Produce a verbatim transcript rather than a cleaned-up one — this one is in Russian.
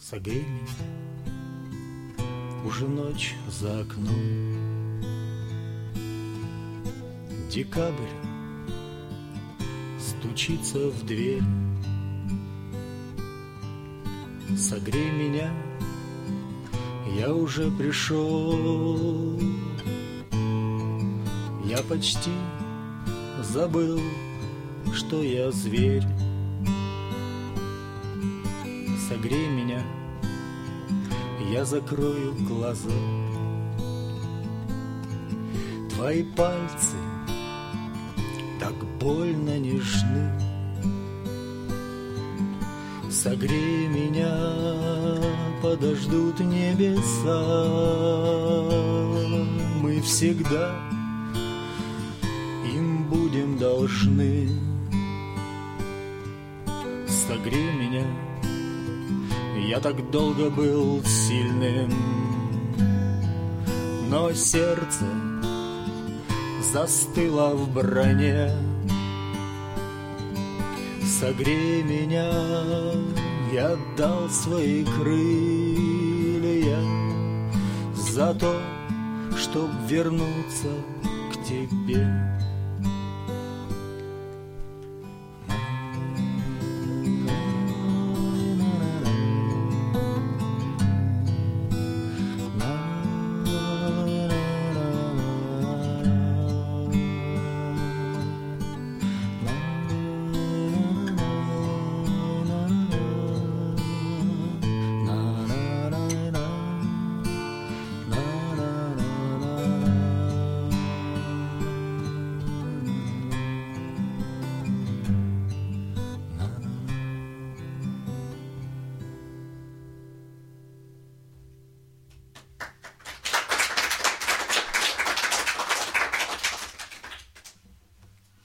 Согрей меня, уже ночь за окном. Декабрь стучится в дверь. Согрей меня, я уже пришел. Я почти забыл, что я зверь. Согрей меня, я закрою глаза. Твои пальцы так больно нежны. Согрей меня, подождут небеса. Мы всегда им будем должны. Согрей меня, я так долго был сильным, но сердце застыло в броне. Согрей меня, я дал свои крылья за то, чтоб вернуться к тебе.